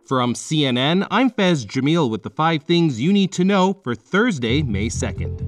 From CNN, I'm Fez Jamil with the 5 things you need to know for Thursday, May 2nd.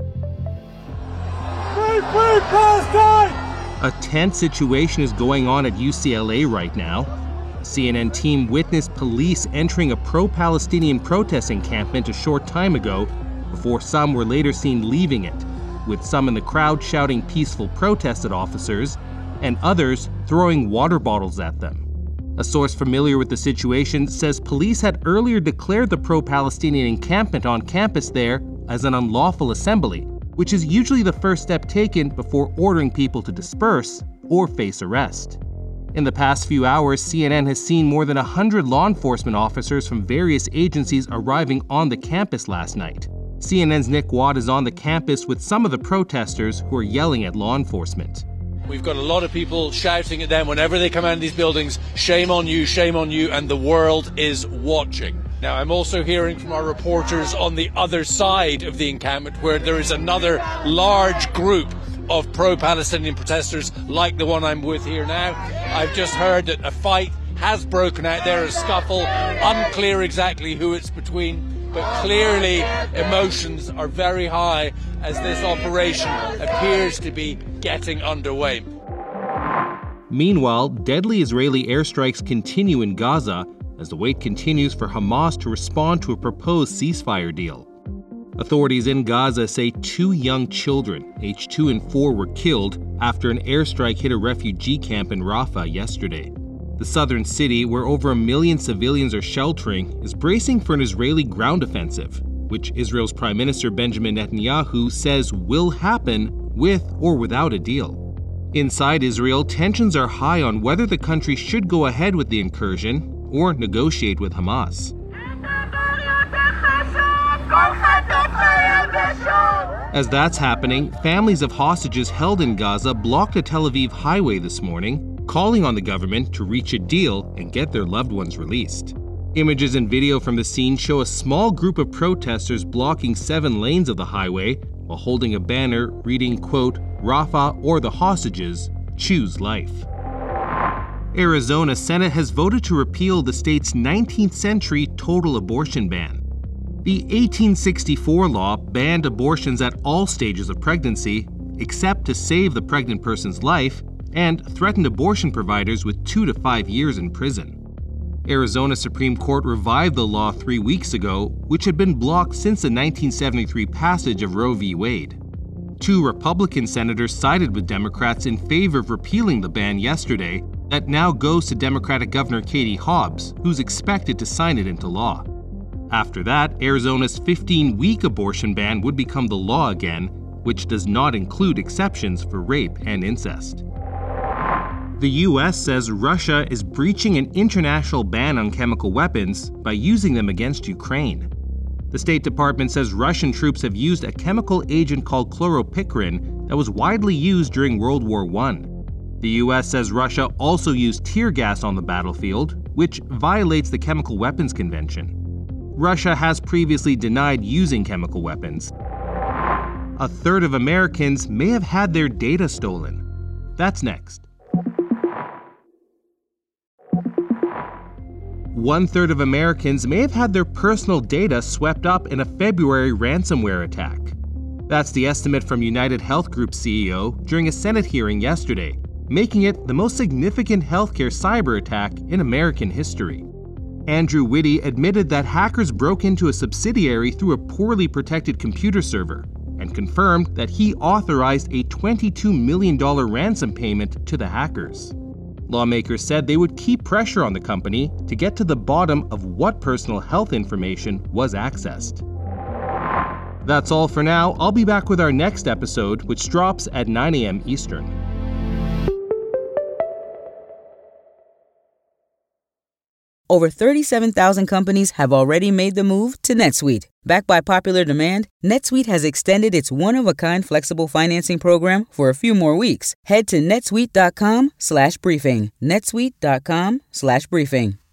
Free Palestine! A tense situation is going on at UCLA right now. A CNN team witnessed police entering a pro-Palestinian protest encampment a short time ago, before some were later seen leaving it, with some in the crowd shouting peaceful protests at officers, and others throwing water bottles at them. A source familiar with the situation says police had earlier declared the pro-Palestinian encampment on campus there as an unlawful assembly, which is usually the first step taken before ordering people to disperse or face arrest. In the past few hours, CNN has seen more than 100 law enforcement officers from various agencies arriving on the campus last night. CNN's Nick Watt is on the campus with some of the protesters who are yelling at law enforcement. We've got a lot of people shouting at them whenever they come out of these buildings, shame on you, and the world is watching. Now, I'm also hearing from our reporters on the other side of the encampment where there is another large group of pro-Palestinian protesters like the one I'm with here now. I've just heard that a fight has broken out there, a scuffle, unclear exactly who it's between, but clearly emotions are very high as this operation appears to be getting underway. Meanwhile, deadly Israeli airstrikes continue in Gaza as the wait continues for Hamas to respond to a proposed ceasefire deal. Authorities in Gaza say 2 young children, aged 2 and 4, were killed after an airstrike hit a refugee camp in Rafah yesterday. The southern city, where over 1 million civilians are sheltering, is bracing for an Israeli ground offensive, which Israel's Prime Minister Benjamin Netanyahu says will happen with or without a deal. Inside Israel, tensions are high on whether the country should go ahead with the incursion or negotiate with Hamas. As that's happening, families of hostages held in Gaza blocked a Tel Aviv highway this morning, calling on the government to reach a deal and get their loved ones released. Images and video from the scene show a small group of protesters blocking 7 lanes of the highway while holding a banner reading, quote, "Rafah or the hostages, choose life." Arizona Senate has voted to repeal the state's 19th century total abortion ban. The 1864 law banned abortions at all stages of pregnancy, except to save the pregnant person's life, and threatened abortion providers with 2 to 5 years in prison. Arizona Supreme Court revived the law 3 weeks ago, which had been blocked since the 1973 passage of Roe v. Wade. 2 Republican senators sided with Democrats in favor of repealing the ban yesterday that now goes to Democratic Governor Katie Hobbs, who's expected to sign it into law. After that, Arizona's 15-week abortion ban would become the law again, which does not include exceptions for rape and incest. The U.S. says Russia is breaching an international ban on chemical weapons by using them against Ukraine. The State Department says Russian troops have used a chemical agent called chloropicrin that was widely used during World War I. The U.S. says Russia also used tear gas on the battlefield, which violates the Chemical Weapons Convention. Russia has previously denied using chemical weapons. 1/3 of Americans may have had their data stolen. That's next. 1/3 of Americans may have had their personal data swept up in a February ransomware attack. That's the estimate from United Health Group CEO during a Senate hearing yesterday, making it the most significant healthcare cyber attack in American history. Andrew Whitty admitted that hackers broke into a subsidiary through a poorly protected computer server and confirmed that he authorized a $22 million ransom payment to the hackers. Lawmakers said they would keep pressure on the company to get to the bottom of what personal health information was accessed. That's all for now. I'll be back with our next episode, which drops at 9 a.m. Eastern. Over 37,000 companies have already made the move to NetSuite. Backed by popular demand, NetSuite has extended its one-of-a-kind flexible financing program for a few more weeks. Head to netsuite.com/briefing. netsuite.com/briefing.